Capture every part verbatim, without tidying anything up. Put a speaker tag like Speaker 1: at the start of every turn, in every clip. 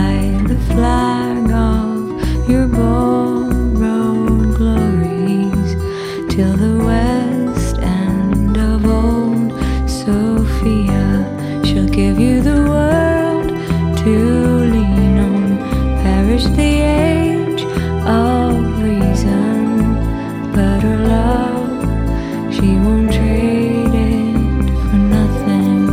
Speaker 1: fly the flag of your borrowed glories till the west end of old Sophia. She'll give you the world to lean on, perish the age of reason, but her love, she won't trade it for nothing.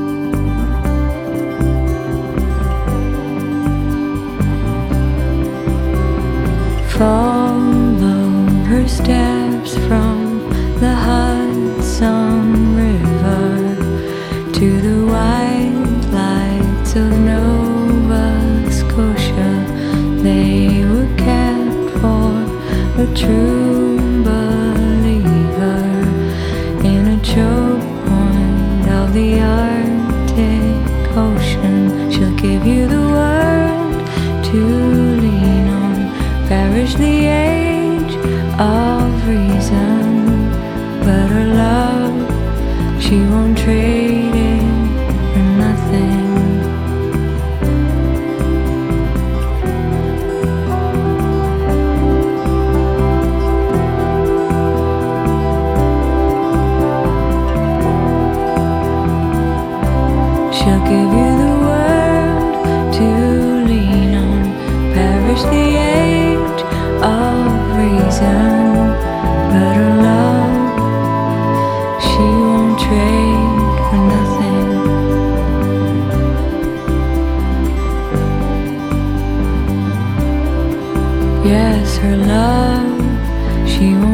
Speaker 1: Follow her steps from the Hudson River to the white lights of Nova Scotia. They were kept for a true believer in a choke point of the Arctic Ocean. She'll give you the world to lean on, perish the age of reason, but her love, she won't trade it for nothing. She'll give you the world to lean on, perish the age of reason, but her love, she won't trade for nothing. Yes, her love, she won't